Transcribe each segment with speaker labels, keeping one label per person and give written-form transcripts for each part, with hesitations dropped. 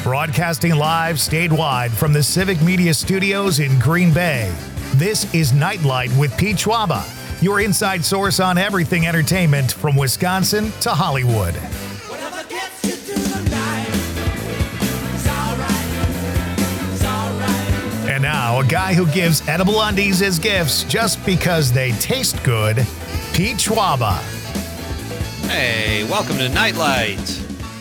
Speaker 1: Broadcasting live statewide from the Civic Media Studios in Green Bay. This is Nightlight with Pete Schwaba, your inside source on everything entertainment from Wisconsin to Hollywood. And now, a guy who gives edible undies as gifts just because they taste good, Pete Schwaba.
Speaker 2: Hey, welcome to Nightlight.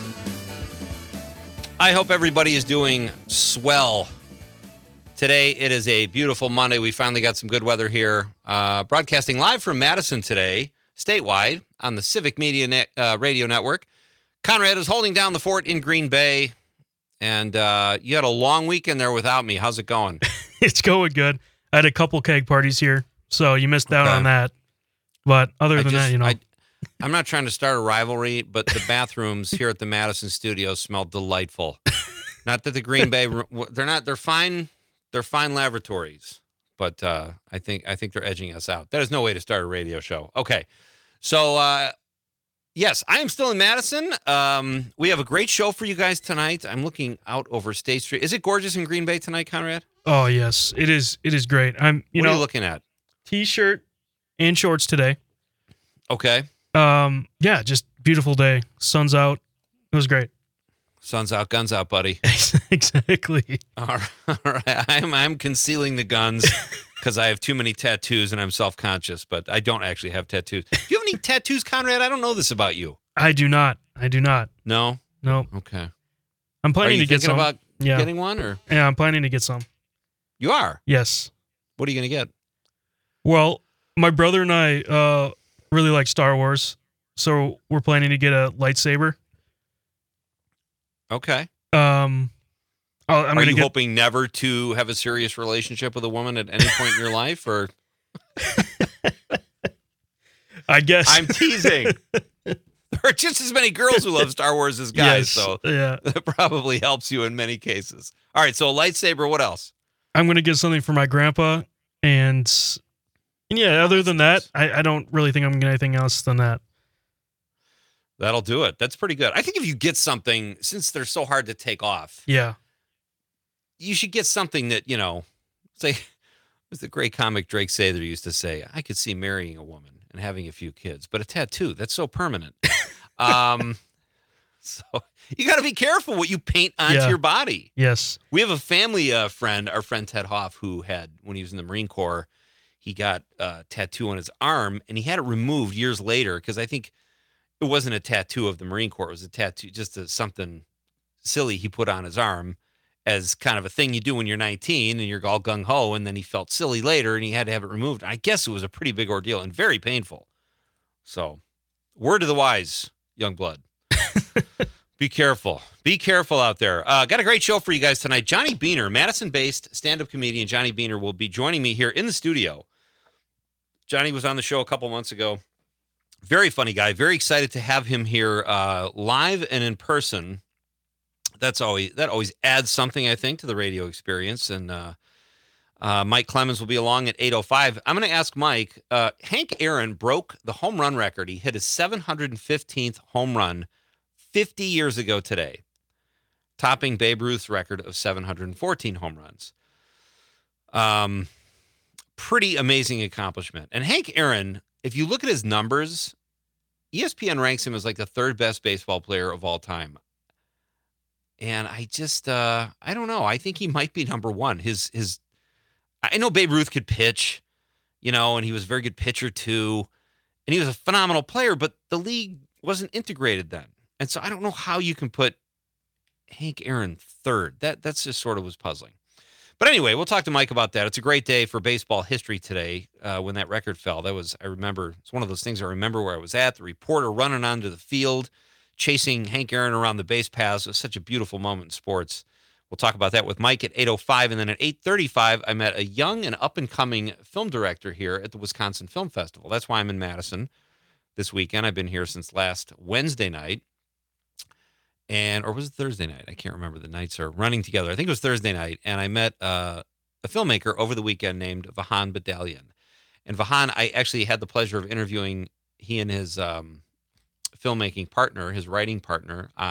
Speaker 2: I hope everybody is doing swell. Today, it is a beautiful Monday. We finally got some good weather here. Broadcasting live from Madison today, statewide, on the Civic Media Radio Network. Conrad is holding down the fort in Green Bay. And you had a long weekend there without me. How's it going?
Speaker 3: It's going good. I had a couple keg parties here, so you missed out on that. But other than that, you know.
Speaker 2: I'm not trying to start a rivalry, but the bathrooms here at the Madison studio smell delightful. Not that the Green Bay, they're fine. They're fine laboratories, but I think they're edging us out. That is no way to start a radio show. Okay, so yes, I am still in Madison. We have a great show for you guys tonight. I'm looking out over State Street. Is it gorgeous in Green Bay tonight, Conrad?
Speaker 3: Oh yes, it is. It is great.
Speaker 2: What are you looking at?
Speaker 3: T-shirt and shorts today.
Speaker 2: Okay.
Speaker 3: Yeah, just beautiful day. Sun's out. It was great.
Speaker 2: Sun's out, guns out, buddy.
Speaker 3: Exactly.
Speaker 2: All right. I'm concealing the guns because I have too many tattoos and I'm self-conscious, but I don't actually have tattoos. Do you have any tattoos, Conrad? I don't know this about you.
Speaker 3: I do not.
Speaker 2: No?
Speaker 3: No.
Speaker 2: Okay.
Speaker 3: I'm planning to get some.
Speaker 2: Are you thinking about getting one? Or?
Speaker 3: Yeah, I'm planning to get some.
Speaker 2: You are?
Speaker 3: Yes.
Speaker 2: What are you going to get?
Speaker 3: Well, my brother and I really like Star Wars, so we're planning to get a lightsaber.
Speaker 2: Okay.
Speaker 3: Are you
Speaker 2: hoping never to have a serious relationship with a woman at any point in your life, or?
Speaker 3: I guess.
Speaker 2: I'm teasing. There are just as many girls who love Star Wars as guys, so yeah. That probably helps you in many cases. All right, so a lightsaber, what else?
Speaker 3: I'm going to get something for my grandpa, and yeah, other than that, I don't really think I'm going to get anything else than that.
Speaker 2: That'll do it. That's pretty good. I think if you get something, since they're so hard to take off,
Speaker 3: yeah,
Speaker 2: you should get something that, say, as the great comic Drake Sather used to say, I could see marrying a woman and having a few kids, but a tattoo, that's so permanent. So you got to be careful what you paint onto your body.
Speaker 3: Yes.
Speaker 2: We have a family friend, our friend Ted Hoff, who had, when he was in the Marine Corps, he got a tattoo on his arm, and he had it removed years later because I think it wasn't a tattoo of the Marine Corps. It was a tattoo, just something silly he put on his arm as kind of a thing you do when you're 19 and you're all gung-ho, and then he felt silly later, and he had to have it removed. I guess it was a pretty big ordeal and very painful. So, word to the wise, young blood. Be careful. Be careful out there. Got a great show for you guys tonight. Johnny Beaner, Madison-based stand-up comedian Johnny Beaner, will be joining me here in the studio. Johnny was on the show a couple months ago. Very funny guy. Very excited to have him here live and in person. That always adds something, I think, to the radio experience. And Mike Clemens will be along at 8:05. I'm going to ask Mike. Hank Aaron broke the home run record. He hit his 715th home run 50 years ago today, topping Babe Ruth's record of 714 home runs. Pretty amazing accomplishment. And Hank Aaron, if you look at his numbers, ESPN ranks him as like the third best baseball player of all time. And I just, I don't know. I think he might be number one. I know Babe Ruth could pitch, and he was a very good pitcher too. And he was a phenomenal player, but the league wasn't integrated then. And so I don't know how you can put Hank Aaron third. That's just sort of was puzzling. But anyway, we'll talk to Mike about that. It's a great day for baseball history today when that record fell. I remember, it's one of those things I remember where I was at, the reporter running onto the field, chasing Hank Aaron around the base paths. It was such a beautiful moment in sports. We'll talk about that with Mike at 8:05. And then at 8:35, I met a young and up-and-coming film director here at the Wisconsin Film Festival. That's why I'm in Madison this weekend. I've been here since last Wednesday night. Or was it Thursday night? I can't remember. The nights are running together. I think it was Thursday night. And I met a filmmaker over the weekend named Vahan Badalian. And Vahan, I actually had the pleasure of interviewing he and his filmmaking partner, his writing partner on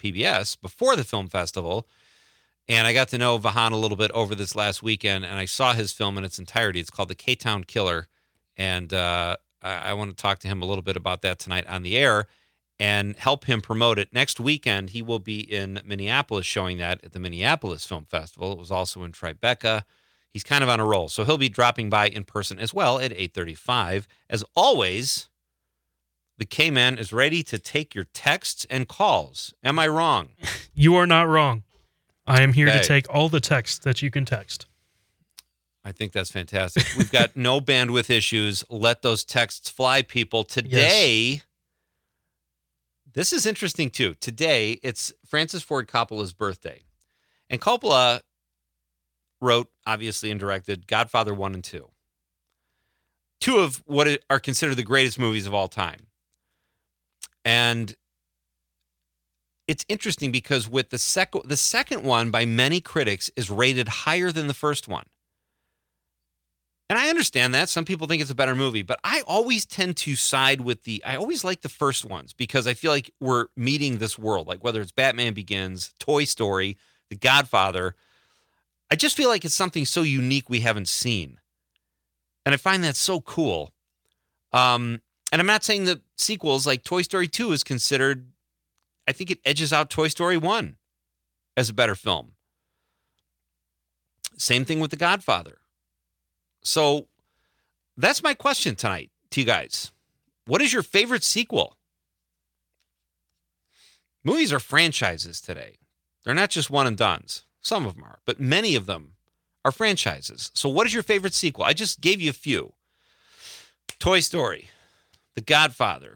Speaker 2: PBS before the film festival. And I got to know Vahan a little bit over this last weekend, and I saw his film in its entirety. It's called The K-Town Killer. And I want to talk to him a little bit about that tonight on the air and help him promote it. Next weekend, he will be in Minneapolis showing that at the Minneapolis Film Festival. It was also in Tribeca. He's kind of on a roll. So he'll be dropping by in person as well at 8:35. As always, the K-Man is ready to take your texts and calls. Am I wrong?
Speaker 3: You are not wrong. I am here
Speaker 2: Okay.
Speaker 3: to take all the texts that you can text.
Speaker 2: I think that's fantastic. We've got no bandwidth issues. Let those texts fly, people. Today, this is interesting too. Today, it's Francis Ford Coppola's birthday. And Coppola wrote, obviously, and directed Godfather 1 and 2. Two of what are considered the greatest movies of all time. And it's interesting because with the second one, by many critics, is rated higher than the first one. And I understand that. Some people think it's a better movie, but I always tend to side with I always like the first ones because I feel like we're meeting this world, like whether it's Batman Begins, Toy Story, The Godfather. I just feel like it's something so unique we haven't seen. And I find that so cool. And I'm not saying that sequels like Toy Story 2 is considered, I think it edges out Toy Story 1 as a better film. Same thing with The Godfather. So that's my question tonight to you guys. What is your favorite sequel? Movies are franchises today. They're not just one and dones. Some of them are, but many of them are franchises. So what is your favorite sequel? I just gave you a few. Toy Story, The Godfather.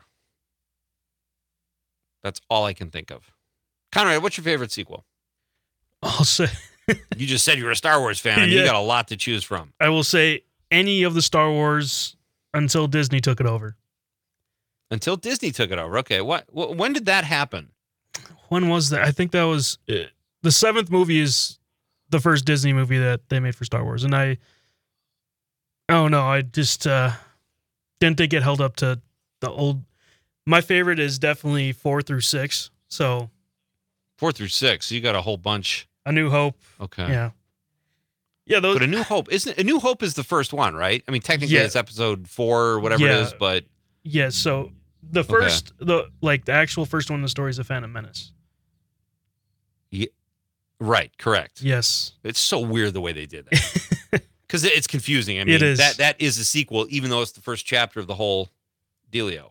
Speaker 2: That's all I can think of. Conrad, what's your favorite sequel?
Speaker 3: I'll say
Speaker 2: You just said you were a Star Wars fan, and you got a lot to choose from.
Speaker 3: I will say any of the Star Wars until Disney took it over.
Speaker 2: Until Disney took it over. Okay, when did that happen?
Speaker 3: When was that? I think that was the seventh movie is the first Disney movie that they made for Star Wars, and I just didn't they get held up to the old. My favorite is definitely 4 through 6. So
Speaker 2: 4 through 6. You got a whole bunch.
Speaker 3: A New Hope.
Speaker 2: Okay.
Speaker 3: Yeah. Those.
Speaker 2: But A New Hope isn't. A New Hope is the first one, right? I mean, technically it's episode 4 or whatever it is, but
Speaker 3: yeah. So the first, the actual first one in the story is The Phantom Menace.
Speaker 2: Yeah, right. Correct.
Speaker 3: Yes.
Speaker 2: It's so weird the way they did that because it's confusing. I mean,
Speaker 3: It is.
Speaker 2: that is a sequel, even though it's the first chapter of the whole dealio.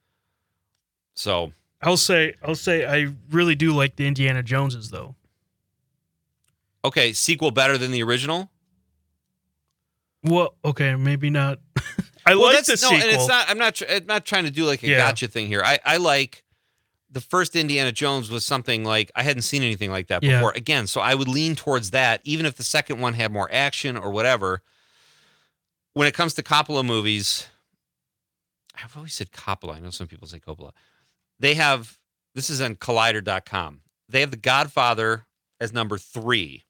Speaker 2: So
Speaker 3: I'll say I really do like the Indiana Joneses though.
Speaker 2: okay, sequel better than the original.
Speaker 3: Well, okay, maybe not. I like the sequel.
Speaker 2: And it's not. I'm not trying to do like a gotcha thing here. I like the first Indiana Jones was something like I hadn't seen anything like that before. Again, so I would lean towards that, even if the second one had more action or whatever. When it comes to Coppola movies, I've always said Coppola. I know some people say Coppola. They have, this is on Collider.com. They have The Godfather as number 3.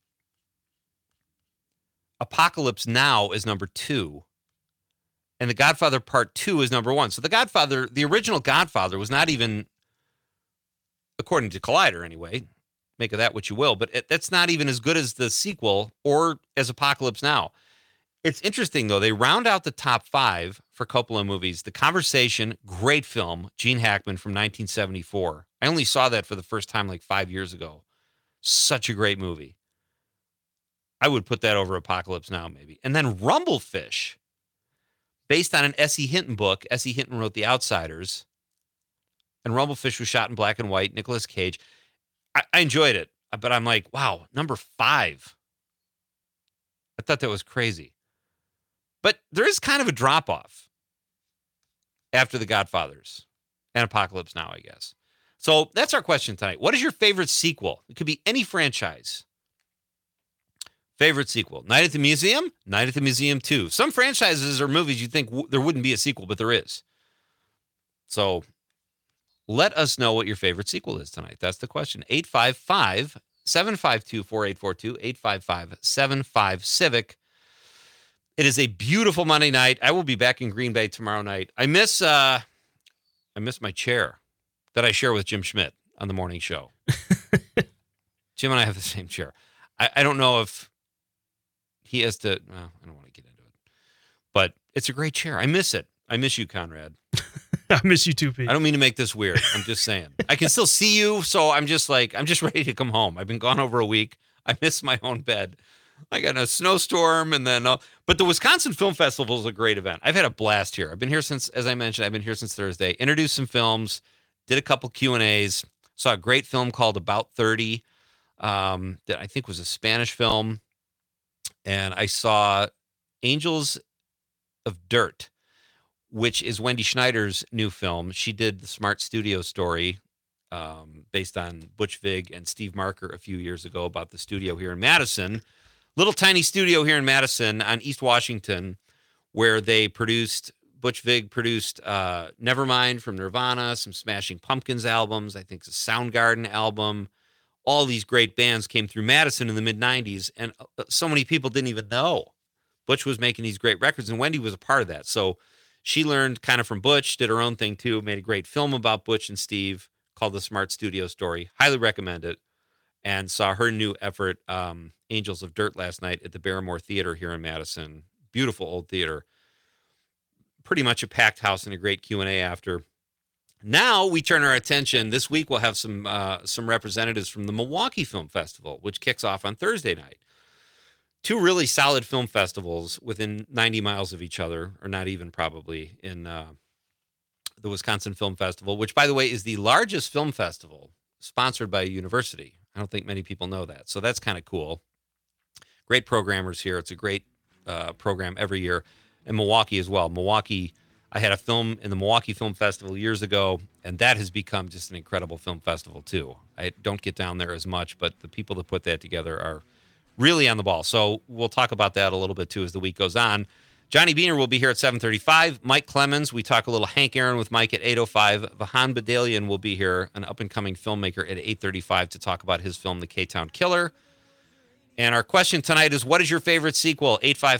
Speaker 2: Apocalypse Now is number 2. And The Godfather Part 2 is number 1. So the original Godfather was not even, according to Collider anyway, make of that what you will, but that's not even as good as the sequel or as Apocalypse Now. It's interesting, though. They round out the top 5 for Coppola movies. The Conversation, great film, Gene Hackman from 1974. I only saw that for the first time like 5 years ago. Such a great movie. I would put that over Apocalypse Now, maybe. And then Rumblefish, based on an S.E. Hinton book. S.E. Hinton wrote The Outsiders. And Rumblefish was shot in black and white, Nicolas Cage. I enjoyed it, but I'm like, wow, number 5. I thought that was crazy. But there is kind of a drop-off after The Godfathers and Apocalypse Now, I guess. So that's our question tonight. What is your favorite sequel? It could be any franchise. Favorite sequel? Night at the Museum? Night at the Museum 2. Some franchises or movies you think there wouldn't be a sequel, but there is. So let us know what your favorite sequel is tonight. That's the question. 855-752-4842, 855-75-CIVIC. It is a beautiful Monday night. I will be back in Green Bay tomorrow night. I miss my chair that I share with Jim Schmidt. on the morning show. Jim and I have the same chair. I don't know if he has to. Well, I don't want to get into it, but it's a great chair. I miss it. I miss you, Conrad.
Speaker 3: I miss you too, Pete.
Speaker 2: I don't mean to make this weird. I'm just saying. I can still see you, so I'm just ready to come home. I've been gone over a week. I miss my own bed. I got a snowstorm, and then, but the Wisconsin Film Festival is a great event. I've had a blast here. I've been here since, as I mentioned, I've been here since Thursday. Introduced some films, did a couple Q&As, saw a great film called About 30, that I think was a Spanish film, and I saw Angels of Dirt, which is Wendy Schneider's new film. She did the Smart Studio story based on Butch Vig and Steve Marker a few years ago about the studio here in Madison. Little tiny studio here in Madison on East Washington, where they produced, Butch Vig produced Nevermind from Nirvana, some Smashing Pumpkins albums, I think it's a Soundgarden album. All these great bands came through Madison in the mid-'90s, and so many people didn't even know Butch was making these great records, and Wendy was a part of that. So she learned kind of from Butch, did her own thing too, made a great film about Butch and Steve called The Smart Studio Story. Highly recommend it. And saw her new effort, Angels of Dirt, last night at the Barrymore Theater here in Madison. Beautiful old theater. Pretty much a packed house and a great Q&A after. Now we turn our attention. This week we'll have some representatives from the Milwaukee Film Festival, which kicks off on Thursday night. Two really solid film festivals within 90 miles of each other, or not even probably, in the Wisconsin Film Festival, which, by the way, is the largest film festival sponsored by a university. I don't think many people know that. So that's kind of cool. Great programmers here. It's a great program every year. And Milwaukee as well. Milwaukee, I had a film in the Milwaukee Film Festival years ago, and that has become just an incredible film festival too. I don't get down there as much, but the people that put that together are really on the ball. So we'll talk about that a little bit too as the week goes on. Johnny Beaner will be here at 7:35. Mike Clemens, we talk a little Hank Aaron with Mike at 8:05. Vahan Badalian will be here, an up-and-coming filmmaker, at 8:35 to talk about his film, The K-Town Killer. And our question tonight is, what is your favorite sequel?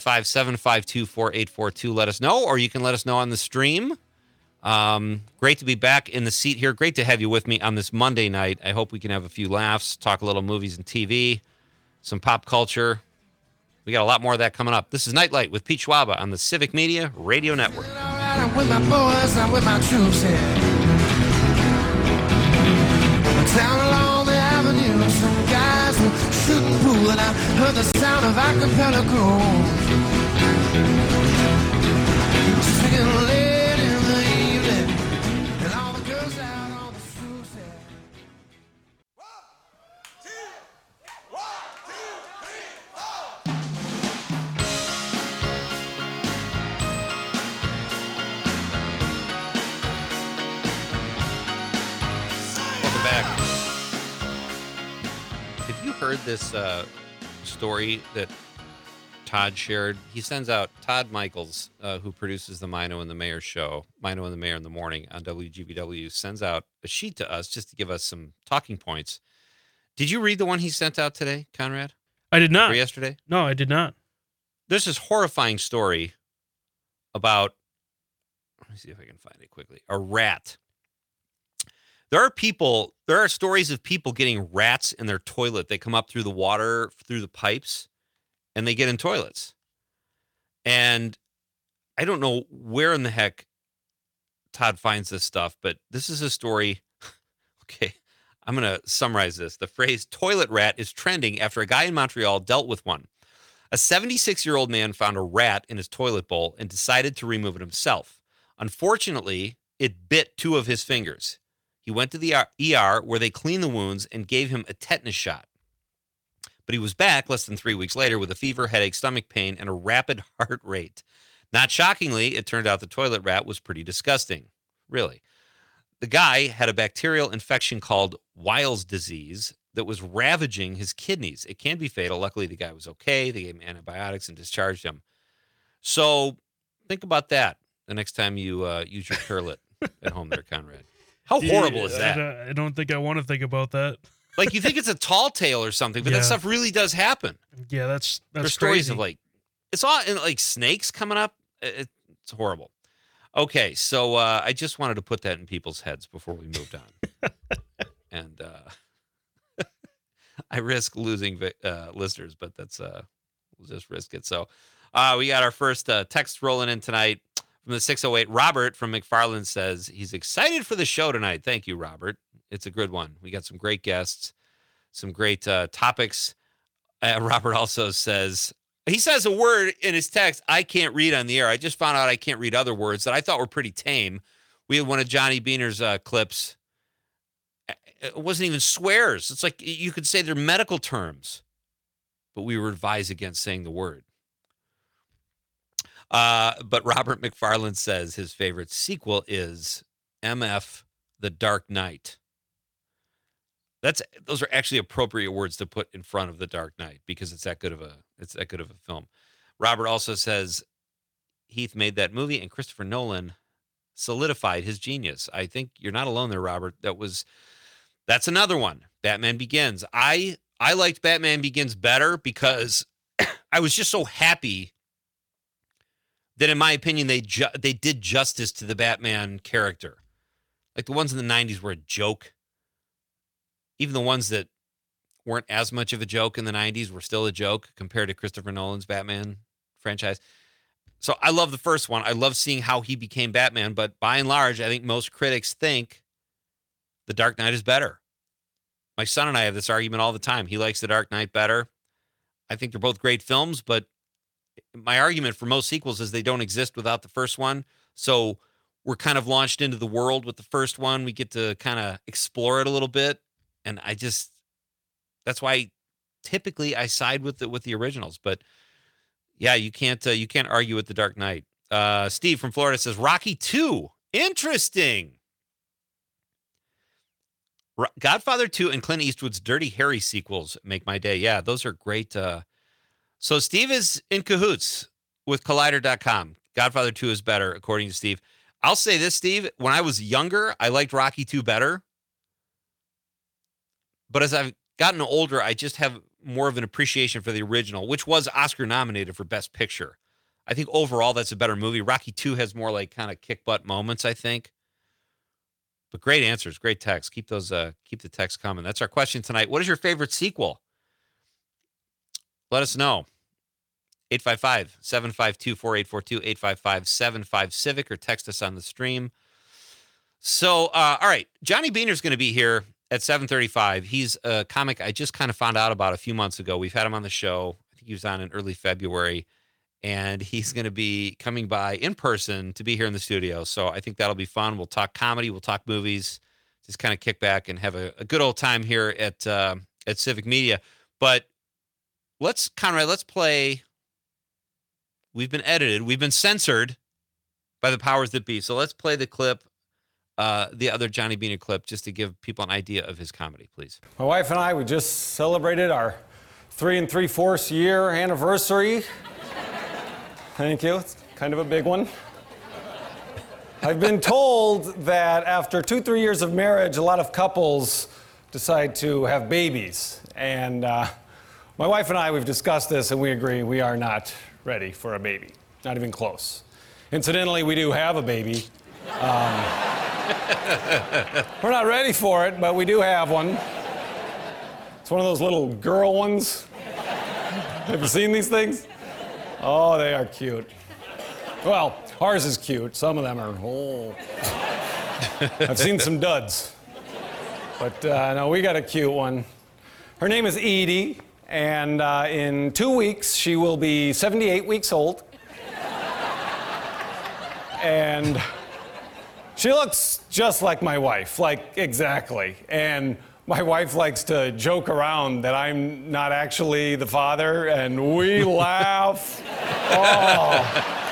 Speaker 2: 855-752-4842. Let us know, or you can let us know on the stream. Great to be back in the seat here. Great to have you with me on this Monday night. I hope we can have a few laughs, talk a little movies and TV, some pop culture. We got a lot more of that coming up. This is Nightlight with Pete Schwaba on the Civic Media Radio Network.
Speaker 4: I'm with my boys, I'm with my troops here. Down along the avenue, some guys were shooting pool, and I heard the sound of acapella grooves. Singing late in the evening, and all the girls out on the streets here.
Speaker 2: Welcome back. Have you heard this story that Todd shared? He sends out, Todd Michaels, who produces the Mino and the Mayor show, Mino and the Mayor in the Morning on WGBW, sends out a sheet to us just to give us some talking points. Did you read the one he sent out today, Conrad?
Speaker 3: I did not.
Speaker 2: Or yesterday?
Speaker 3: No, I did not.
Speaker 2: There's this horrifying story about, let me see if I can find it quickly, a rat. There are stories of people getting rats in their toilet. They come up through the water, through the pipes, and they get in toilets. And I don't know where in the heck Todd finds this stuff, but this is a story. Okay, I'm going to summarize this. The phrase toilet rat is trending after a guy in Montreal dealt with one. A 76-year-old man found a rat in his toilet bowl and decided to remove it himself. Unfortunately, it bit two of his fingers. He went to the ER where they cleaned the wounds and gave him a tetanus shot. But he was back less than 3 weeks later with a fever, headache, stomach pain, and a rapid heart rate. Not shockingly, it turned out the toilet rat was pretty disgusting. Really. The guy had a bacterial infection called Weil's disease that was ravaging his kidneys. It can be fatal. Luckily, the guy was okay. They gave him antibiotics and discharged him. So think about that the next time you use your toilet at home there, Conrad. How horrible is that?
Speaker 3: I don't think I want to think about that.
Speaker 2: Like, you think it's a tall tale or something, but that stuff really does happen.
Speaker 3: Yeah, that's
Speaker 2: There's
Speaker 3: crazy.
Speaker 2: stories of, like, it's all in, like, snakes coming up. It's horrible. Okay, so I just wanted to put that in people's heads before we moved on. And I risk losing listeners, but we'll just risk it. So we got our first text rolling in tonight from the 608. Robert from McFarland says he's excited for the show tonight. Thank you, Robert. It's a good one. We got some great guests, some great topics. Robert also says, he says a word in his text I can't read on the air. I just found out I can't read other words that I thought were pretty tame. We had one of Johnny Beaner's clips. It wasn't even swears. It's like you could say they're medical terms, but we were advised against saying the word. But Robert McFarland says his favorite sequel is MF The Dark Knight. Those are actually appropriate words to put in front of The Dark Knight because it's that good of a film. Robert also says Heath made that movie and Christopher Nolan solidified his genius. I think you're not alone there, Robert. That's another one. Batman Begins. I liked Batman Begins better because I was just so happy that, in my opinion, they did justice to the Batman character. Like the ones in the 90s were a joke. Even the ones that weren't as much of a joke in the 90s were still a joke compared to Christopher Nolan's Batman franchise. So I love the first one. I love seeing how he became Batman. But by and large, I think most critics think The Dark Knight is better. My son and I have this argument all the time. He likes The Dark Knight better. I think they're both great films, but my argument for most sequels is they don't exist without the first one. So we're kind of launched into the world with the first one. We get to kind of explore it a little bit. And that's why typically I side with the originals. But yeah, you can't argue with The Dark Knight. Steve from Florida says Rocky 2. Interesting. Godfather 2 and Clint Eastwood's Dirty Harry sequels make my day. Yeah, those are great. So Steve is in cahoots with Collider.com. Godfather 2 is better, according to Steve. I'll say this, Steve. When I was younger, I liked Rocky 2 better. But as I've gotten older, I just have more of an appreciation for the original, which was Oscar nominated for Best Picture. I think overall that's a better movie. Rocky 2 has more like kind of kick butt moments, I think. But great answers, great text. Keep the text coming. That's our question tonight. What is your favorite sequel? Let us know. 855-752-4842, 855-75-CIVIC, or text us on the stream. So, all right, Johnny Beaner's going to be here at 7:35. He's a comic I just kind of found out about a few months ago. We've had him on the show. I think he was on in early February, and he's going to be coming by in person to be here in the studio. So I think that'll be fun. We'll talk comedy. We'll talk movies. Just kind of kick back and have a good old time here at Civic Media. But let's play. We've been edited. We've been censored by the powers that be. So let's play the clip. The other Johnny Beaner clip, just to give people an idea of his comedy, please.
Speaker 5: My wife and I, we just celebrated our 3 3/4 year anniversary. Thank you. It's kind of a big one. I've been told that after 2-3 years of marriage, a lot of couples decide to have babies. And my wife and I, we've discussed this, and we agree we are not ready for a baby. Not even close. Incidentally, we do have a baby. We're not ready for it, but we do have one. It's one of those little girl ones. Have you seen these things? Oh, they are cute. Well, ours is cute. Some of them are, I've seen some duds. But no, we got a cute one. Her name is Edie, and in 2 weeks, she will be 78 weeks old. And she looks just like my wife, like exactly. And my wife likes to joke around that I'm not actually the father, and we laugh. Oh,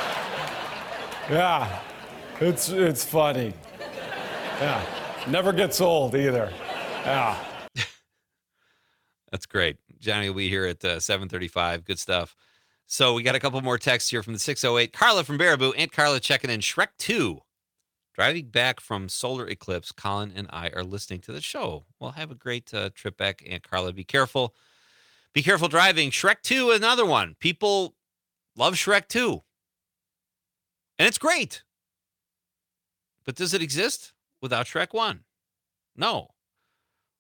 Speaker 5: yeah, it's funny. Yeah, never gets old either. Yeah.
Speaker 2: That's great. Johnny will be here at 7:35. Good stuff. So we got a couple more texts here from the 608. Carla from Baraboo. Aunt Carla checking in. Shrek 2. Driving back from solar eclipse, Colin and I are listening to the show. Well, have a great trip back, Aunt Carla. Be careful. Be careful driving. Shrek 2, another one. People love Shrek 2. And it's great. But does it exist without Shrek 1? No.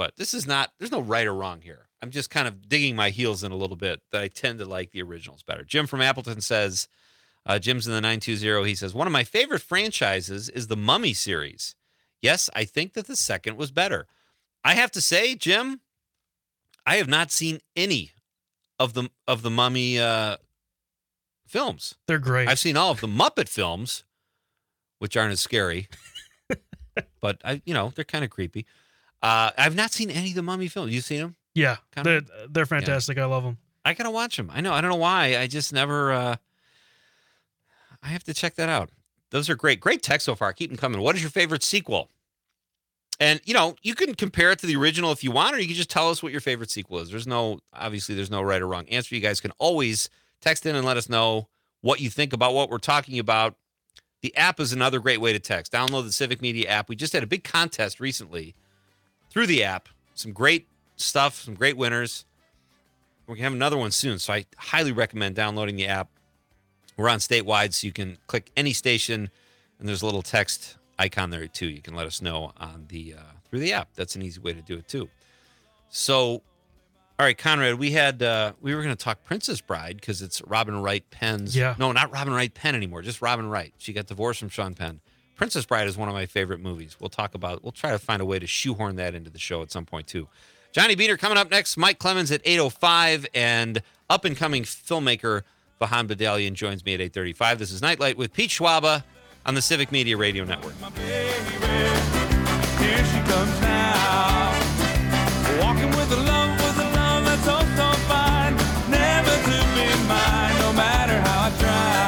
Speaker 2: but this is not. There's no right or wrong here. I'm just kind of digging my heels in a little bit. That I tend to like the originals better. Jim from Appleton says, Jim's in the 920. He says, one of my favorite franchises is the Mummy series. Yes, I think that the second was better. I have to say, Jim, I have not seen any of the Mummy films.
Speaker 3: They're great.
Speaker 2: I've seen all of the Muppet films, which aren't as scary, but they're kind of creepy. I've not seen any of the Mummy films. You seen them?
Speaker 3: Yeah,
Speaker 2: Kinda?
Speaker 3: they're fantastic. I love them.
Speaker 2: I gotta watch them. I know. I don't know why. I just never. I have to check that out. Those are great. Great text so far. Keep them coming. What is your favorite sequel? And you can compare it to the original if you want, or you can just tell us what your favorite sequel is. There's no right or wrong answer. You guys can always text in and let us know what you think about what we're talking about. The app is another great way to text. Download the Civic Media app. We just had a big contest recently through the app. Some great stuff, some great winners. We're going to have another one soon, so I highly recommend downloading the app. We're on statewide, so you can click any station, and there's a little text icon there, too. You can let us know on the through the app. That's an easy way to do it, too. So, all right, Conrad, we were going to talk Princess Bride because it's Robin Wright Penn's.
Speaker 3: Yeah.
Speaker 2: No, not Robin Wright Penn anymore, just Robin Wright. She got divorced from Sean Penn. Princess Bride is one of my favorite movies. We'll try to find a way to shoehorn that into the show at some point, too. Johnny Beater coming up next. Mike Clemens at 8:05, and up-and-coming filmmaker Vahan Badalian joins me at 8:35. This is Nightlight with Pete Schwaba on the Civic Media Radio Network.
Speaker 4: My baby, here she comes now. Walking with a love that's oh so fine. Never to be mine, no matter how I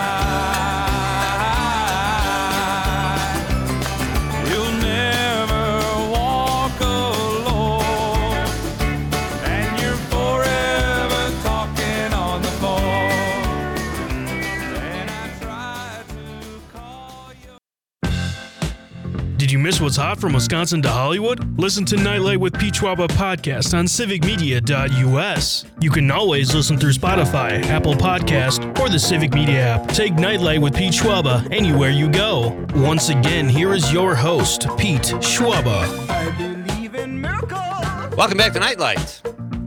Speaker 4: try. You'll never walk alone, and you're forever talking on the phone. And I try to call you.
Speaker 3: Did you miss what's hot from Wisconsin to Hollywood? Listen to Nightlight with Pete Schwaba podcast on civicmedia.us. You can always listen through Spotify, Apple Podcast, or the Civic Media app. Take Nightlight with Pete Schwaba anywhere you go. Once again, here is your host, Pete Schwaba.
Speaker 4: I believe in miracles.
Speaker 2: Welcome back to Nightlight.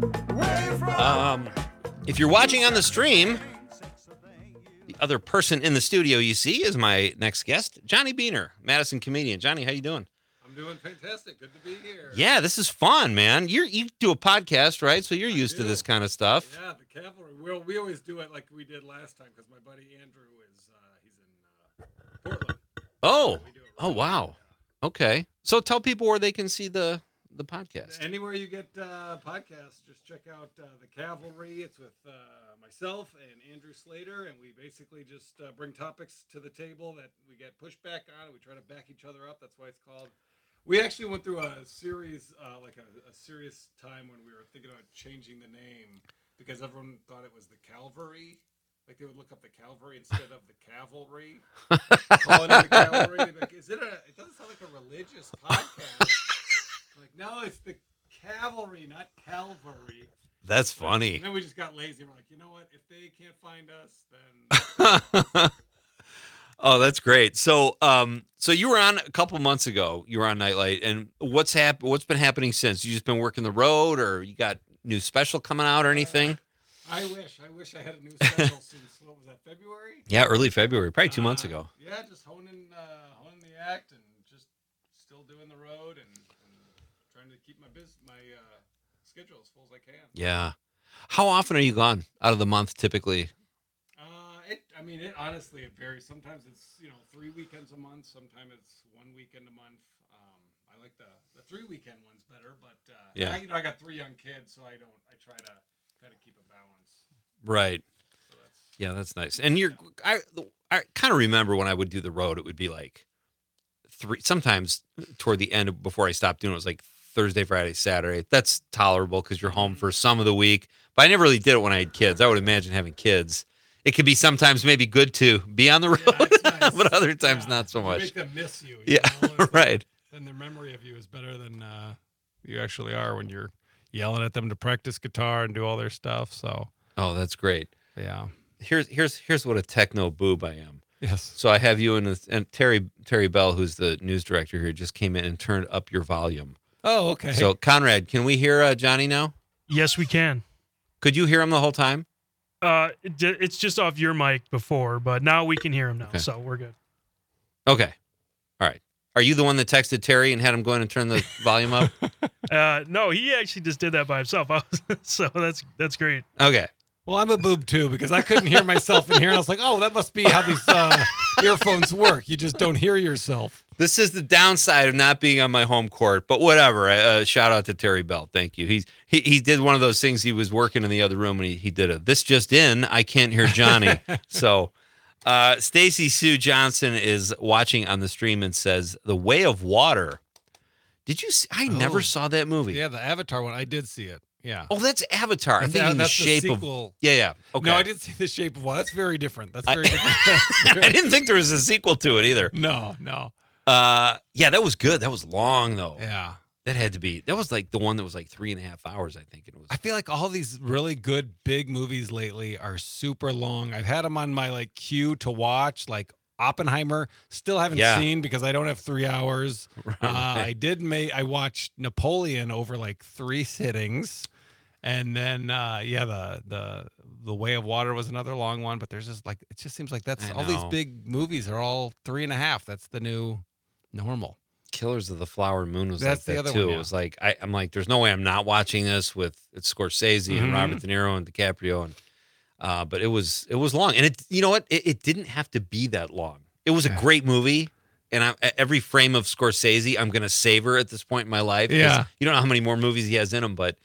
Speaker 2: If you're watching on the stream, the other person in the studio you see is my next guest, Johnny Beaner, Madison comedian. Johnny, how you doing?
Speaker 6: I'm doing fantastic. Good to be here.
Speaker 2: Yeah, this is fun, man. You do a podcast, right? So you're used to this kind of stuff.
Speaker 6: Yeah, the cavalry. We always do it like we did last time because my buddy Andrew is he's in Portland.
Speaker 2: Oh,
Speaker 6: We do it
Speaker 2: oh, wow. Okay. So tell people where they can see the podcast.
Speaker 6: Anywhere you get podcasts, just check out the Cavalry. It's with myself and Andrew Slater, and we basically just bring topics to the table that we get pushback on. We try to back each other up. That's why it's called. We actually went through a series, like a serious time when we were thinking about changing the name because everyone thought it was the Calvary. Like they would look up the Calvary instead of the Cavalry. Calling it the Cavalry. They'd be like, it doesn't sound like a religious podcast. Like, no, it's the Cavalry, not Calvary.
Speaker 2: That's funny.
Speaker 6: And then we just got lazy. We're like, you know what? If they can't find us, then
Speaker 2: Oh, that's great. So, so you were on a couple months ago. You were on Nightlight, and what's been happening since? You just been working the road, or you got new special coming out, or anything?
Speaker 6: I wish I had a new special since what was that, February?
Speaker 2: Yeah, early February, probably 2 months ago.
Speaker 6: Yeah, just honing the act and just still doing the road and trying to keep my schedule as full as I can.
Speaker 2: Yeah. How often are you gone out of the month typically?
Speaker 6: It honestly it varies. Sometimes it's 3 weekends a month. Sometimes it's 1 weekend a month. I like the 3 weekend ones better, but
Speaker 2: yeah,
Speaker 6: I got 3 young kids, so I try to kind of keep a balance.
Speaker 2: Right.
Speaker 6: So
Speaker 2: that's nice. And I kind of remember when I would do the road, it would be like sometimes toward the end before I stopped doing it, was like Thursday, Friday, Saturday. That's tolerable because you're home for some of the week. But I never really did it when I had kids. I would imagine having kids, it could be sometimes maybe good to be on the road,
Speaker 6: it's nice.
Speaker 2: but other times not so much.
Speaker 6: Make them miss you.
Speaker 2: Yeah, right.
Speaker 6: Then their memory of you is better than you actually are when you're yelling at them to practice guitar and do all their stuff. So,
Speaker 2: oh, that's great.
Speaker 6: yeah.
Speaker 2: Here's what a techno boob I am.
Speaker 6: Yes.
Speaker 2: So I have you and Terry Bell, who's the news director here, just came in and turned up your volume.
Speaker 6: Oh, okay.
Speaker 2: So, Conrad, can we hear Johnny now?
Speaker 3: Yes, we can.
Speaker 2: Could you hear him the whole time?
Speaker 3: It's just off your mic before, but now we can hear him now,
Speaker 2: Okay.
Speaker 3: so we're good.
Speaker 2: Okay. All right. Are you the one that texted Terry and had him go in and turn the volume up?
Speaker 3: No, he actually just did that by himself. So that's great.
Speaker 2: Okay.
Speaker 6: Well, I'm a boob too because I couldn't hear myself in here. And I was like, oh, that must be how these earphones work. You just don't hear yourself.
Speaker 2: This is the downside of not being on my home court, but whatever. Shout out to Terry Bell. Thank you. He did one of those things. He was working in the other room and he did it. This just in, I can't hear Johnny. So Stacy Sue Johnson is watching on the stream and says, The Way of Water. Did you see? I never saw that movie.
Speaker 6: Yeah, the Avatar one. I did see it. Yeah.
Speaker 2: Oh, that's Avatar. I'm thinking
Speaker 6: that's
Speaker 2: the shape of.
Speaker 6: sequel.
Speaker 2: Yeah. Okay.
Speaker 6: No, I didn't see the shape of water. That's very different. That's very different.
Speaker 2: I didn't think there was a sequel to it either.
Speaker 6: No.
Speaker 2: Yeah, that was good. That was long though.
Speaker 6: Yeah.
Speaker 2: That had to be. That was like the one that was like 3.5 hours. I think it was.
Speaker 6: I feel like all these really good big movies lately are super long. I've had them on my like queue to watch, like Oppenheimer. Still haven't seen because I don't have 3 hours.
Speaker 2: Right.
Speaker 6: I watched Napoleon over like 3 sittings, and then the Way of Water was another long one. But there's just like it just seems like that's
Speaker 2: I
Speaker 6: all these
Speaker 2: know.
Speaker 6: big movies are all 3.5. That's the new normal.
Speaker 2: Killers of the Flower Moon was
Speaker 6: That's
Speaker 2: like
Speaker 6: the
Speaker 2: that
Speaker 6: other
Speaker 2: too.
Speaker 6: one, yeah.
Speaker 2: It was like I'm like, there's no way I'm not watching this with it's Scorsese and
Speaker 6: Mhm.
Speaker 2: Robert De Niro and DiCaprio and but it was long and it you know what it didn't have to be that long. It was a great movie and every frame of Scorsese I'm gonna savor at this point in my life. 'Cause
Speaker 6: Yeah.
Speaker 2: you don't know how many more movies he has in him, but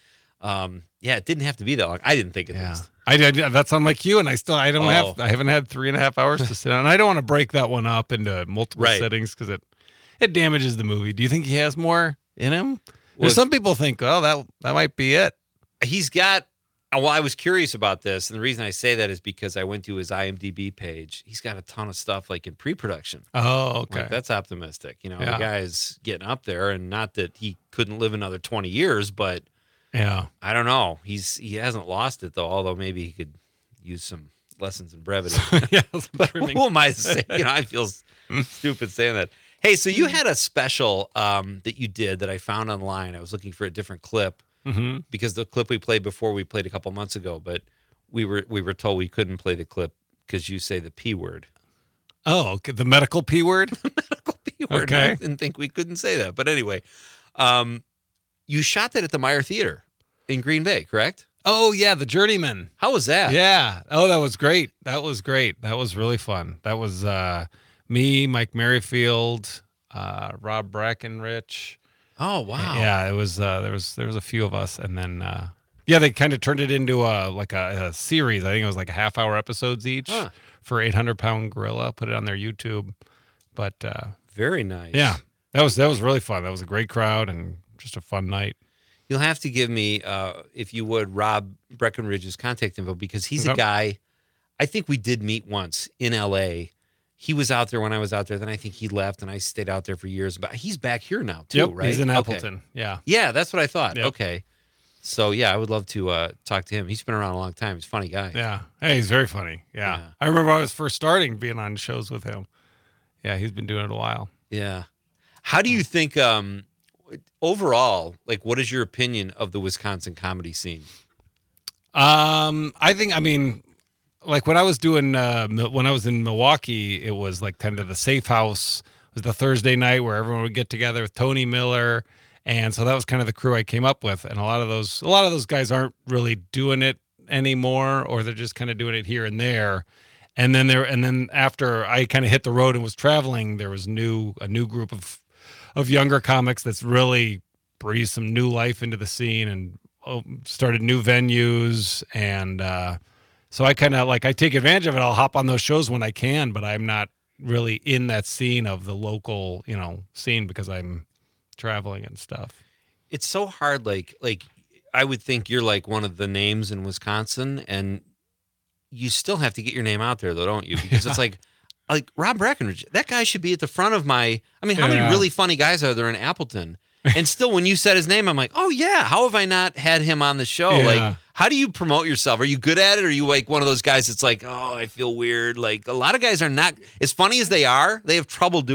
Speaker 2: it didn't have to be that long. I didn't think it was.
Speaker 6: I did. That's on my queue, and I haven't had 3.5 hours to sit down. And I don't want to break that one up into multiple
Speaker 2: Right.
Speaker 6: settings because it damages the movie. Do you think he has more in him?
Speaker 2: Well,
Speaker 6: Some people think, oh, that might be it.
Speaker 2: He's got. Well, I was curious about this, and the reason I say that is because I went to his IMDb page. He's got a ton of stuff like in pre-production.
Speaker 6: Oh, okay.
Speaker 2: Like, that's optimistic. You know,
Speaker 6: Yeah.
Speaker 2: the guy's getting up there, and not that he couldn't live another 20 years, but
Speaker 6: Yeah.
Speaker 2: I don't know. He hasn't lost it though. Although maybe he could use some lessons in brevity.
Speaker 6: Yeah. some trimming.
Speaker 2: Who am I to say? You know, I feel stupid saying that. Hey, so you had a special that you did that I found online. I was looking for a different clip.
Speaker 6: Mm-hmm.
Speaker 2: Because the clip we played before we played a couple months ago, but we were told we couldn't play the clip because you say the P word.
Speaker 6: Oh, okay. The medical P word?
Speaker 2: Medical P word.
Speaker 6: Okay.
Speaker 2: I didn't think we couldn't say that. But anyway, you shot that at the Meyer Theater in Green Bay, correct?
Speaker 6: Oh, yeah. The Journeyman.
Speaker 2: How was that?
Speaker 6: Yeah. Oh, that was great. That was great. That was really fun. That was me, Mike Merrifield, Rob Brackenrich.
Speaker 2: Oh, wow.
Speaker 6: Yeah, it was there was a few of us, and then they kind of turned it into a series. I think it was like a half-hour episodes each for 800-Pound Gorilla. Put it on their YouTube, but
Speaker 2: Very nice.
Speaker 6: yeah, that was really fun. That was a great crowd and just a fun night.
Speaker 2: You'll have to give me, if you would, Rob Breckenridge's contact info because he's a
Speaker 6: Okay.
Speaker 2: guy. I think we did meet once in LA. He was out there when I was out there. Then I think he left, and I stayed out there for years. But he's back here now too, right?
Speaker 6: He's in
Speaker 2: Okay.
Speaker 6: Appleton. Yeah.
Speaker 2: Yeah, that's what I thought.
Speaker 6: Yep.
Speaker 2: Okay. So, yeah, I would love to talk to him. He's been around a long time. He's a funny guy.
Speaker 6: Yeah. Hey, he's very funny. Yeah.
Speaker 2: Yeah.
Speaker 6: I remember I was first starting being on shows with him. Yeah, he's been doing it a while.
Speaker 2: Yeah. How do you think, overall, like, what is your opinion of the Wisconsin comedy scene?
Speaker 6: I mean, like when I was doing, when I was in Milwaukee, it was like kind of the safe house. It was the Thursday night where everyone would get together with Tony Miller. And so that was kind of the crew I came up with. And a lot of those guys aren't really doing it anymore, or they're just kind of doing it here and there. And then after I kind of hit the road and was traveling, there was a new group of younger comics that's really breathed some new life into the scene and started new venues. And so I kind of I take advantage of it. I'll hop on those shows when I can, but I'm not really in that scene of the local, scene because I'm traveling and stuff.
Speaker 2: It's so hard. Like I would think you're like one of the names in Wisconsin, and you still have to get your name out there, though, don't you? Because it's like Rob Breckenridge, that guy should be at the front of my. I mean, how many
Speaker 6: Yeah.
Speaker 2: really funny guys are there in Appleton? And still, when you said his name, I'm like, oh yeah, how have I not had him on the show?
Speaker 6: Yeah.
Speaker 2: Like, how do you promote yourself? Are you good at it? Or are you like one of those guys that's like, oh, I feel weird? Like a lot of guys are not. As funny as they are, they have trouble doing that.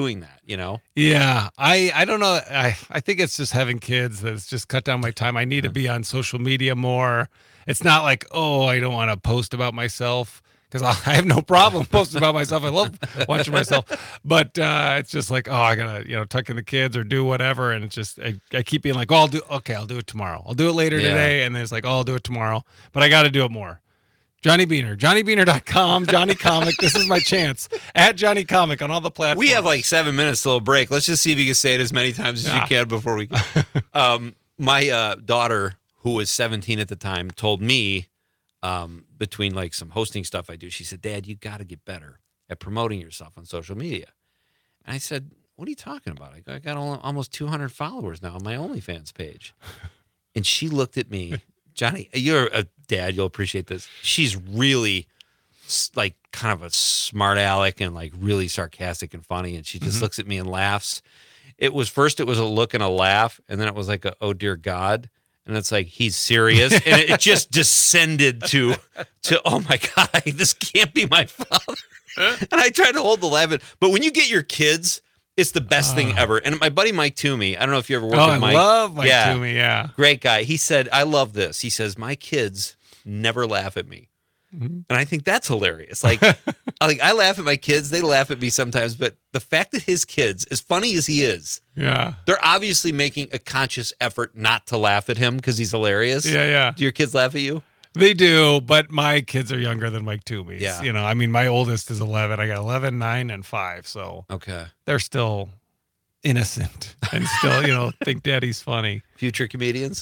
Speaker 2: you know?
Speaker 5: Yeah, I don't know. I think it's just having kids that's just cut down my time. I need to be on social media more. It's not like, oh, I don't want to post about myself because I have no problem posting about myself. I love watching myself, but it's just like, oh, I gotta tuck in the kids or do whatever, and it's just I keep being like, oh, I'll do it tomorrow. I'll do it later today, and then it's like, oh, I'll do it tomorrow, but I got to do it more. Johnny Beaner, JohnnyBeaner.com, Johnny Comic. This is my chance. At Johnny Comic on all the platforms.
Speaker 2: We have like 7 minutes till a break. Let's just see if you can say it as many times as you can before we go. My daughter, who was 17 at the time, told me between like some hosting stuff I do, she said, Dad, you got to get better at promoting yourself on social media. And I said, what are you talking about? I got almost 200 followers now on my OnlyFans page. And she looked at me. Johnny, you're a dad. You'll appreciate this. She's really like kind of a smart aleck and like really sarcastic and funny. And she just looks at me and laughs. It was a look and a laugh. And then it was like, oh, dear God. And it's like, he's serious. And it just descended to, oh my God, this can't be my father. And I tried to hold the laugh. But when you get your kids, it's the best thing ever. And my buddy Mike Toomey, I don't know if you ever worked with Mike.
Speaker 5: I love Mike Toomey, yeah.
Speaker 2: Great guy. He said, I love this. He says, my kids never laugh at me. And I think that's hilarious. Like, I laugh at my kids. They laugh at me sometimes. But the fact that his kids, as funny as he is, they're obviously making a conscious effort not to laugh at him because he's hilarious.
Speaker 5: Yeah.
Speaker 2: Do your kids laugh at you?
Speaker 5: They do, but my kids are younger than Mike Toomey's.
Speaker 2: Yeah.
Speaker 5: I mean, my oldest is 11. I got 11, 9, and 5. So they're still innocent and still, think daddy's funny.
Speaker 2: Future comedians?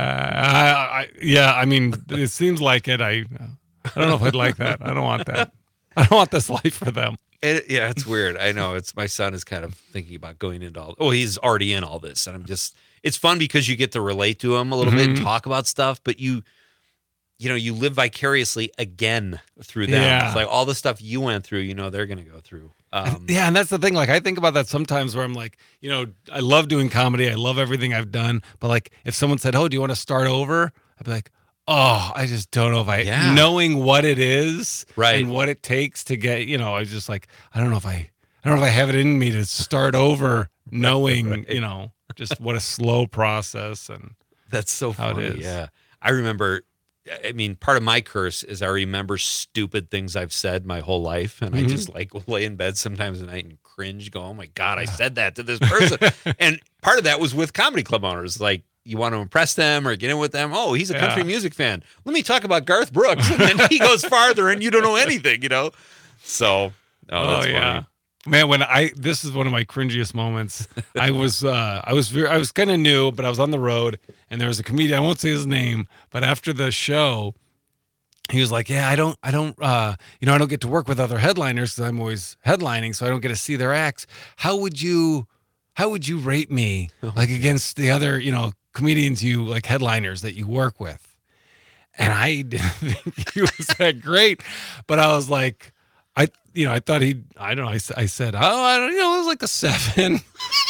Speaker 5: Yeah, I mean, it seems like it. I don't know if I'd like that. I don't want that. I don't want this life for them.
Speaker 2: It's weird. I know. My son is kind of thinking about going into all. Oh, he's already in all this, and it's fun because you get to relate to him a little bit and talk about stuff, but you live vicariously again through them.
Speaker 5: Yeah.
Speaker 2: It's like all the stuff you went through, they're going to go through.
Speaker 5: Yeah, and that's the thing. Like, I think about that sometimes where I'm like, I love doing comedy. I love everything I've done. But like, if someone said, oh, do you want to start over? I'd be like, oh, I just don't know if knowing what it is and what it takes to get, I was just like, I don't know if I have it in me to start over knowing, just what a slow process. And
Speaker 2: that's so funny.
Speaker 5: How it is.
Speaker 2: Yeah. I remember, part of my curse is I remember stupid things I've said my whole life. And I just like will lay in bed sometimes at night and cringe, go, oh my God, I said that to this person. And part of that was with comedy club owners. Like, you want to impress them or get in with them. Oh, he's a country music fan. Let me talk about Garth Brooks. And then he goes farther and you don't know anything, So, that's funny.
Speaker 5: Man, this is one of my cringiest moments. I was kind of new, but I was on the road and there was a comedian, I won't say his name, but after the show, he was like, yeah, I don't get to work with other headliners because I'm always headlining, so I don't get to see their acts. How would you rate me like against the other, comedians headliners that you work with? And I didn't think he was that great, but I was like, I thought I said, it was like a 7.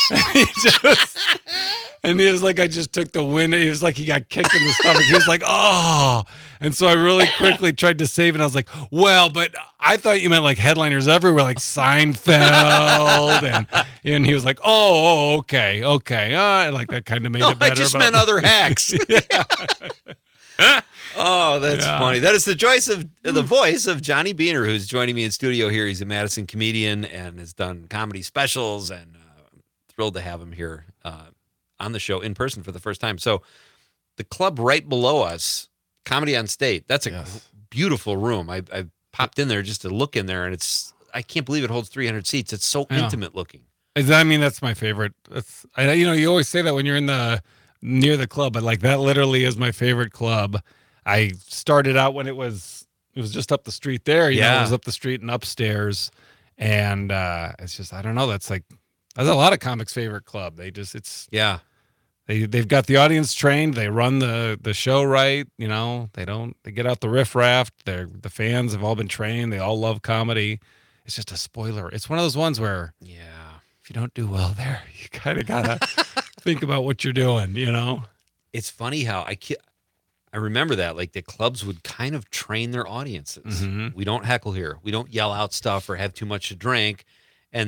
Speaker 5: And he was like, I just took the win. He was like, he got kicked in the stomach. He was like, oh. And so I really quickly tried to save it. And I was like, well, but I thought you meant like headliners everywhere, like Seinfeld. And he was like, oh, okay. Like that kind of made it better.
Speaker 2: I just meant other hacks. Oh, that's funny. That is the voice of Johnny Beaner, who's joining me in studio here. He's a Madison comedian and has done comedy specials, and thrilled to have him here on the show in person for the first time. So the club right below us, Comedy on State, that's a beautiful room. I popped in there just to look in there, and I can't believe it holds 300 seats. It's so intimate looking.
Speaker 5: That's my favorite. You always say that when you're near the club, but like that literally is my favorite club. I started out when it was just up the street there. It was up the street and upstairs. And it's just, I don't know. That's a lot of comics' favorite club. They've got the audience trained. They run the show right. They get out the riffraff. The fans have all been trained. They all love comedy. It's just a spoiler. It's one of those ones where, if you don't do well there, you kind of got to think about what you're doing,
Speaker 2: It's funny how I remember that, like the clubs would kind of train their audiences. We don't heckle here. We don't yell out stuff or have too much to drink. And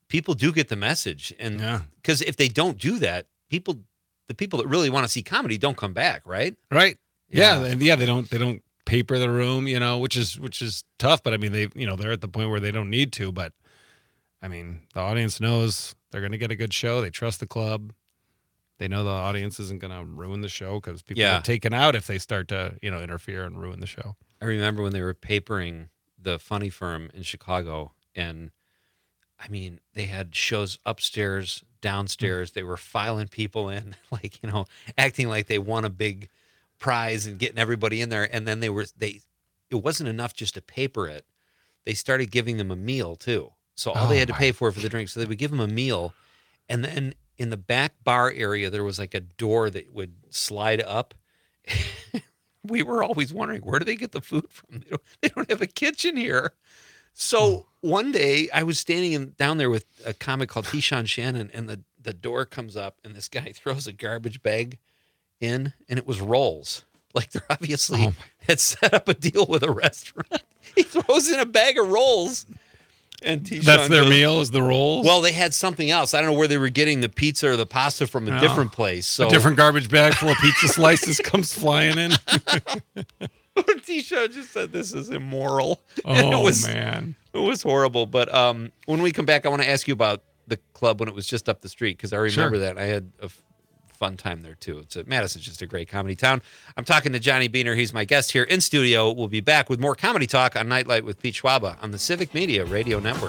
Speaker 2: people do get the message, and
Speaker 7: Yeah.
Speaker 2: because if they don't do that, the people that really want to see comedy don't come back, right?
Speaker 7: Right.
Speaker 2: Yeah.
Speaker 7: Yeah. They don't paper the room, which is tough. But I mean, they're at the point where they don't need to. But I mean, the audience knows they're going to get a good show. They trust the club. They know the audience isn't going to ruin the show because people
Speaker 2: Yeah.
Speaker 7: get taken out if they start to, interfere and ruin the show.
Speaker 2: I remember when they were papering the Funny Firm in Chicago, and I mean, they had shows upstairs, downstairs. They were filing people in, like, acting like they won a big prize and getting everybody in there. And then it wasn't enough just to paper it. They started giving them a meal too. So all they had to pay for the drink. So they would give them a meal. And then in the back bar area, there was like a door that would slide up. We were always wondering, where do they get the food from? They don't have a kitchen here. So one day I was standing down there with a comic called Keyshawn Shannon, and the door comes up and this guy throws a garbage bag in, and it was rolls. Like they're obviously had set up a deal with a restaurant. He throws in a bag of rolls. And Keyshawn
Speaker 7: That's their
Speaker 2: goes,
Speaker 7: meal, is the rolls?
Speaker 2: Well, they had something else. I don't know where they were getting the pizza or the pasta from a different place. So
Speaker 7: a different garbage bag full of pizza slices comes flying in.
Speaker 2: Keyshawn just said this is immoral. And
Speaker 7: Oh,
Speaker 2: it was,
Speaker 7: man.
Speaker 2: It was horrible. But when we come back, I want to ask you about the club when it was just up the street, because I remember that. I had a fun time there, too. Madison's just a great comedy town. I'm talking to Johnny Beaner. He's my guest here in studio. We'll be back with more comedy talk on Nightlight with Pete Schwaba on the Civic Media Radio Network.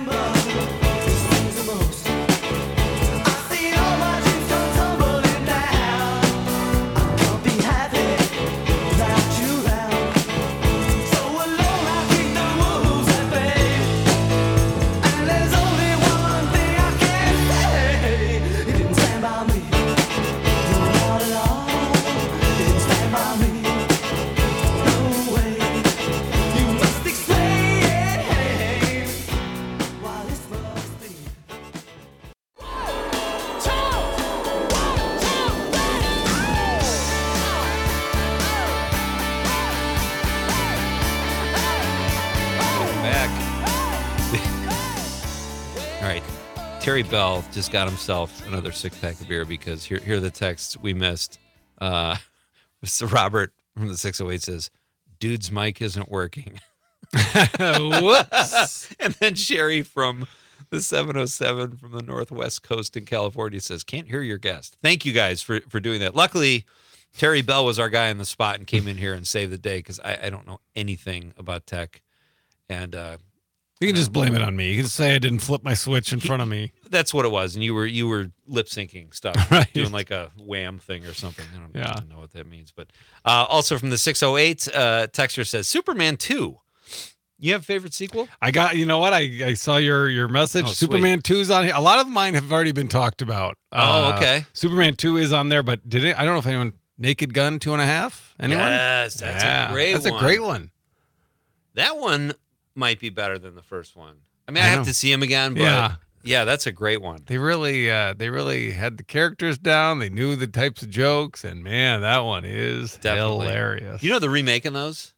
Speaker 2: Terry Bell just got himself another 6-pack of beer because here are the texts we missed. Mr. Robert from the 608 says, "Dude's mic isn't working."
Speaker 7: Whoops.
Speaker 2: And then Sherry from the 707 from the Northwest Coast in California says, "Can't hear your guest." Thank you guys for doing that. Luckily, Terry Bell was our guy on the spot and came in here and saved the day because I don't know anything about tech. And
Speaker 7: You can just blame it on me. You can say I didn't flip my switch in front of me.
Speaker 2: that's what it was. And you were lip syncing stuff,
Speaker 7: Right.
Speaker 2: doing like a wham thing or something. I don't
Speaker 7: Yeah.
Speaker 2: even know what that means. But also from the 608, texter says, Superman 2. You have a favorite sequel?
Speaker 7: I got, you know what? I saw your message.
Speaker 2: Oh, sweet.
Speaker 7: Superman 2's on here. A lot of mine have already been talked about.
Speaker 2: Oh, okay.
Speaker 7: Superman 2 is on there, but I don't know if anyone, Naked Gun 2.5? Anyone?
Speaker 2: Yes, that's a great one.
Speaker 7: That's a great one.
Speaker 2: That one might be better than the first one. I mean,
Speaker 7: I
Speaker 2: I have
Speaker 7: know.
Speaker 2: to see him again, but yeah, that's a great one.
Speaker 7: They really had the characters down. They knew the types of jokes, and man, that one is
Speaker 2: Definitely.
Speaker 7: hilarious.
Speaker 2: You know the remake in those?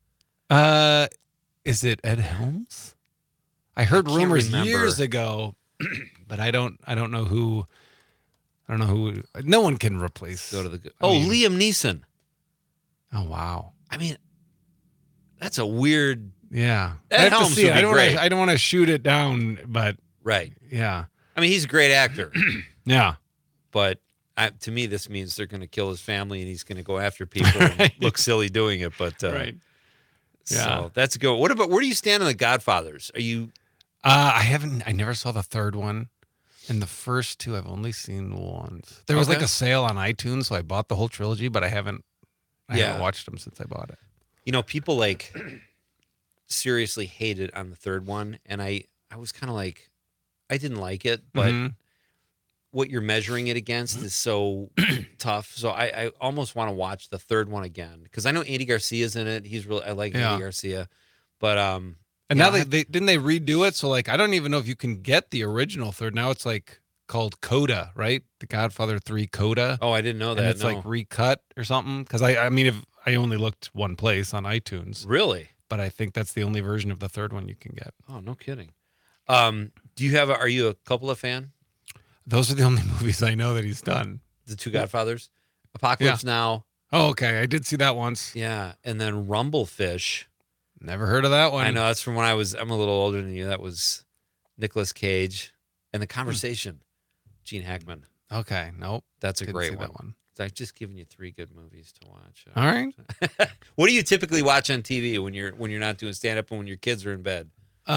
Speaker 7: Is it Ed Helms? I heard
Speaker 2: can't
Speaker 7: rumors
Speaker 2: remember.
Speaker 7: years ago, but I don't know who. I don't know who. No one can replace.
Speaker 2: Go to the.
Speaker 7: I mean-
Speaker 2: Liam Neeson.
Speaker 7: Oh wow.
Speaker 2: I mean, that's a weird.
Speaker 7: Yeah.
Speaker 2: Ed
Speaker 7: I have to
Speaker 2: Helms
Speaker 7: see
Speaker 2: would
Speaker 7: it.
Speaker 2: be
Speaker 7: I don't
Speaker 2: great.
Speaker 7: wanna, I don't want to shoot it down, but
Speaker 2: Right.
Speaker 7: yeah.
Speaker 2: I mean, he's a great actor,
Speaker 7: Yeah.
Speaker 2: but to me, this means they're going to kill his family and he's going to go after people and
Speaker 7: Right.
Speaker 2: look silly doing it. But
Speaker 7: Right. Yeah.
Speaker 2: So that's good. What about where do you stand on the Godfathers? Are you?
Speaker 7: I never saw the third one. And the first two I've only seen once. There was like
Speaker 2: Okay.
Speaker 7: a sale on iTunes, so I bought the whole trilogy, but I haven't
Speaker 2: Yeah.
Speaker 7: watched them since I bought it.
Speaker 2: You know, people like seriously hated on the third one, and I was kind of like, I didn't like it, but
Speaker 7: Mhm.
Speaker 2: what you're measuring it against is so tough. So I almost want to watch the third one again because I know Andy Garcia's in it. I like
Speaker 7: Yeah.
Speaker 2: Andy Garcia, but
Speaker 7: And
Speaker 2: Yeah,
Speaker 7: now they didn't they redo it, so like I don't even know if you can get the original third. Now it's like called Coda, right? The Godfather 3 Coda.
Speaker 2: oh, I didn't know
Speaker 7: and
Speaker 2: that.
Speaker 7: it's
Speaker 2: No.
Speaker 7: like recut or something. Because I mean, if I only looked one place on iTunes,
Speaker 2: Really?
Speaker 7: but I think that's the only version of the third one you can get.
Speaker 2: Oh, no kidding. Are you a Coppola fan?
Speaker 7: Those are the only movies I know that he's done.
Speaker 2: The Two Godfathers, Apocalypse Now.
Speaker 7: Oh, okay. I did see that once.
Speaker 2: Yeah, and then Rumblefish.
Speaker 7: Never heard of that one.
Speaker 2: I know that's from when I'm a little older than you. That was Nicolas Cage and The Conversation, Gene Hackman.
Speaker 7: Okay. Nope.
Speaker 2: That's a
Speaker 7: Didn't
Speaker 2: great
Speaker 7: see
Speaker 2: one.
Speaker 7: that one.
Speaker 2: I've just given you 3 good movies to watch.
Speaker 7: All right.
Speaker 2: What do you typically watch on TV when you're not doing stand up and when your kids are in bed?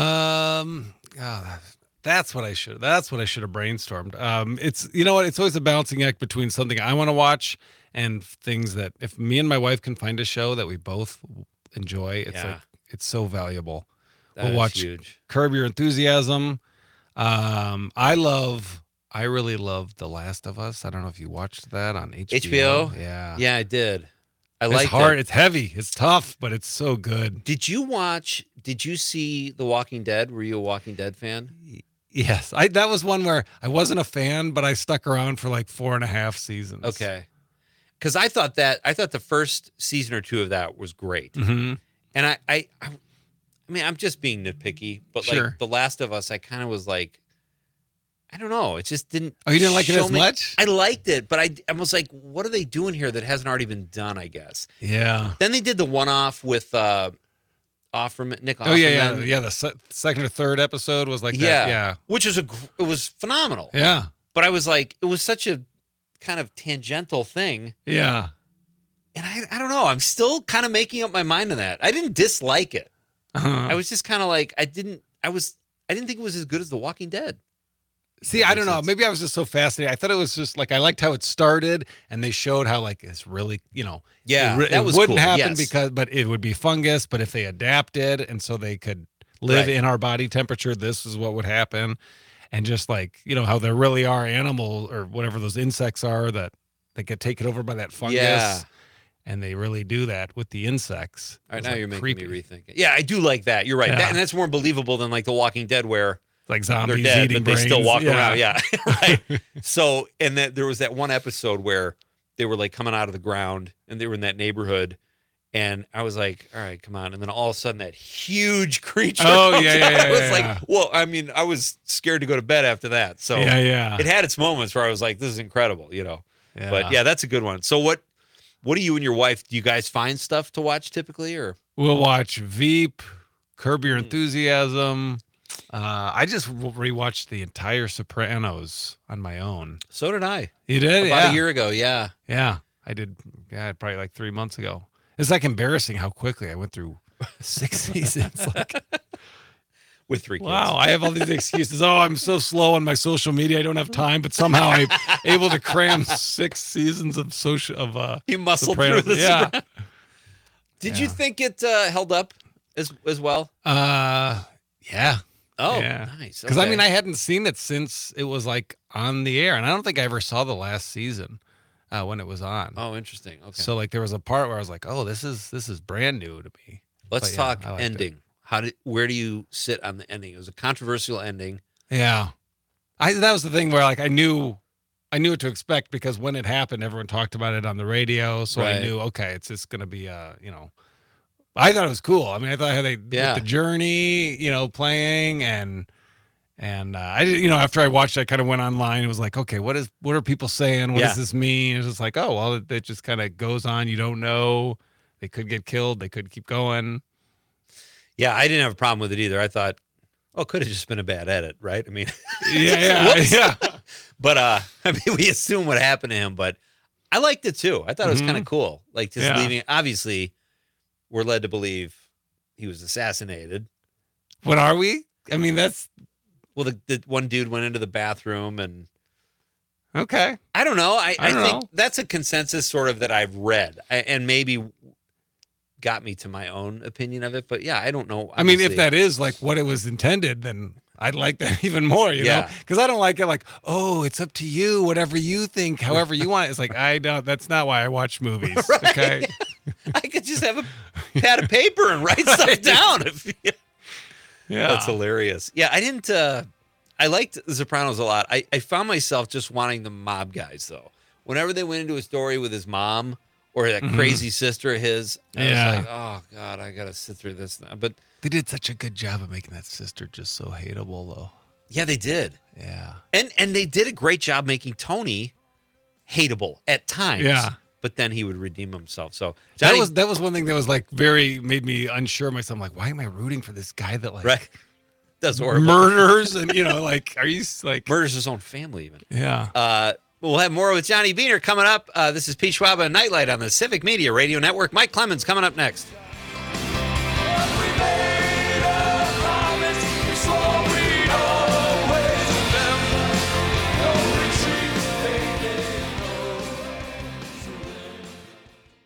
Speaker 7: That's what I should have brainstormed. It's, you know what? It's always a balancing act between something I want to watch and things that if me and my wife can find a show that we both enjoy, it's like, it's so valuable. We'll watch
Speaker 2: huge.
Speaker 7: Curb Your Enthusiasm. I really love The Last of Us. I don't know if you watched that on HBO. Yeah.
Speaker 2: Yeah, I did.
Speaker 7: It's
Speaker 2: like
Speaker 7: hard.
Speaker 2: it.
Speaker 7: It's heavy. It's tough, but it's so good.
Speaker 2: Did you see The Walking Dead? Were you a Walking Dead fan?
Speaker 7: Yes. That was one where I wasn't a fan, but I stuck around for like 4.5 seasons.
Speaker 2: Okay. Because I thought the first season or 2 of that was great.
Speaker 7: Mm-hmm.
Speaker 2: And I mean, I'm just being nitpicky, but like
Speaker 7: Sure.
Speaker 2: The Last of Us, I kind of was like, I don't know. It just didn't.
Speaker 7: Oh, you didn't like it
Speaker 2: show
Speaker 7: as
Speaker 2: me-
Speaker 7: much?
Speaker 2: I liked it, but I was like, what are they doing here that hasn't already been done? I guess.
Speaker 7: Yeah.
Speaker 2: Then they did the one-off with Nick Offerman.
Speaker 7: Oh, yeah. The second or third episode was like that. Yeah.
Speaker 2: Which was it was phenomenal.
Speaker 7: Yeah.
Speaker 2: But I was like, it was such a kind of tangential thing.
Speaker 7: Yeah.
Speaker 2: And I don't know. I'm still kind of making up my mind on that. I didn't dislike it. I was just kind of like, I didn't think it was as good as The Walking Dead.
Speaker 7: See, I don't know. Maybe I was just so fascinated. I thought it was just like, I liked how it started and they showed how like it's really,
Speaker 2: that was
Speaker 7: wouldn't
Speaker 2: cool.
Speaker 7: happen
Speaker 2: Yes.
Speaker 7: but it would be fungus. But if they adapted and so they could live
Speaker 2: Right.
Speaker 7: in our body temperature, this is what would happen. And just like, how there really are animals or whatever those insects are that they get taken over by that fungus.
Speaker 2: Yeah.
Speaker 7: And they really do that with the insects.
Speaker 2: All right,
Speaker 7: It's,
Speaker 2: now
Speaker 7: like,
Speaker 2: you're making
Speaker 7: creepy.
Speaker 2: me rethink it. Yeah, I do like that. You're right.
Speaker 7: Yeah.
Speaker 2: And that's more believable than like The Walking Dead where
Speaker 7: Like
Speaker 2: they're
Speaker 7: zombies
Speaker 2: dead,
Speaker 7: eating
Speaker 2: but they still
Speaker 7: brains.
Speaker 2: walk around. Yeah, right. So, and then there was that one episode where they were like coming out of the ground and they were in that neighborhood. And I was like, all right, come on. And then all of a sudden that huge creature.
Speaker 7: Oh,
Speaker 2: comes
Speaker 7: yeah,
Speaker 2: out.
Speaker 7: yeah,
Speaker 2: I was
Speaker 7: yeah,
Speaker 2: like,
Speaker 7: yeah.
Speaker 2: well, I mean, I was scared to go to bed after that. So
Speaker 7: Yeah.
Speaker 2: it had its moments where I was like, this is incredible, But yeah, that's a good one. So what do you and your wife, do you guys find stuff to watch typically or?
Speaker 7: We'll watch Veep, Curb Your Enthusiasm. I just rewatched the entire Sopranos on my own.
Speaker 2: So did I.
Speaker 7: You did?
Speaker 2: About a year ago, yeah.
Speaker 7: Yeah, I did. Yeah, probably like 3 months ago. It's like embarrassing how quickly I went through 6 seasons. Like,
Speaker 2: With 3 kids.
Speaker 7: wow, I have all these excuses. Oh, I'm so slow on my social media. I don't have time. But somehow I'm able to cram 6 seasons of
Speaker 2: You muscled
Speaker 7: Sopranos.
Speaker 2: through this.
Speaker 7: Yeah.
Speaker 2: Did you think it held up as well?
Speaker 7: Yeah.
Speaker 2: Oh,
Speaker 7: Yeah.
Speaker 2: nice.
Speaker 7: Because I
Speaker 2: Okay.
Speaker 7: mean, I hadn't seen it since it was like on the air, and I don't think I ever saw the last season when it was on.
Speaker 2: Oh, interesting. Okay.
Speaker 7: So like there was a part where I was like, "Oh, this is brand new to me."
Speaker 2: Let's
Speaker 7: but yeah,
Speaker 2: talk
Speaker 7: I liked it.
Speaker 2: ending. Where do you sit on the ending? It was a controversial ending.
Speaker 7: Yeah, that was the thing where like I knew what to expect because when it happened, everyone talked about it on the radio, so I
Speaker 2: Right.
Speaker 7: knew okay, it's just gonna be I thought it was cool. I mean, I thought how they with the Journey, playing and I did, after I watched it, I kind of went online. It was like, okay, what are people saying? What does this mean? It's just like, oh, well, it just kind of goes on. You don't know. They could get killed. They could keep going.
Speaker 2: Yeah, I didn't have a problem with it either. I thought, it could have just been a bad edit, right? I mean,
Speaker 7: Yeah.
Speaker 2: but I mean, we assume what happened to him, but I liked it too. I thought it was kind of cool. Like just leaving. Obviously, we're led to believe he was assassinated.
Speaker 7: What are we? I mean, that's
Speaker 2: Well, the one dude went into the bathroom and
Speaker 7: okay.
Speaker 2: I don't know. I
Speaker 7: don't
Speaker 2: think
Speaker 7: know.
Speaker 2: that's a consensus sort of that I've read and maybe got me to my own opinion of it. But yeah, I don't know.
Speaker 7: I mean, if
Speaker 2: obviously.
Speaker 7: that is like what it was intended, then I'd like that even more, you know?
Speaker 2: Yeah.
Speaker 7: Because I don't like it like, oh, it's up to you, whatever you think, however you want. It's like, that's not why I watch movies.
Speaker 2: Right.
Speaker 7: Okay.
Speaker 2: I could just have a pad of paper and write stuff down.
Speaker 7: Yeah.
Speaker 2: That's hilarious. Yeah, I didn't. I liked The Sopranos a lot. I found myself just wanting the mob guys though. Whenever they went into a story with his mom or that crazy sister of his, I was like, oh god, I gotta sit through this now. But
Speaker 7: They did such a good job of making that sister just so hateable, though.
Speaker 2: Yeah, they did.
Speaker 7: Yeah.
Speaker 2: And they did a great job making Tony hateable at times.
Speaker 7: Yeah.
Speaker 2: But then he would redeem himself. So
Speaker 7: That
Speaker 2: Johnny,
Speaker 7: was one thing that was like made me unsure of myself. I'm like, why am I rooting for this guy that like
Speaker 2: right. That's horrible.
Speaker 7: murders and like are you like
Speaker 2: Murders his own family even.
Speaker 7: yeah.
Speaker 2: We'll have more with Johnny Beaner coming up. This is Pete Schwab and Nightlight on the Civic Media Radio Network. Mike Clemens coming up next.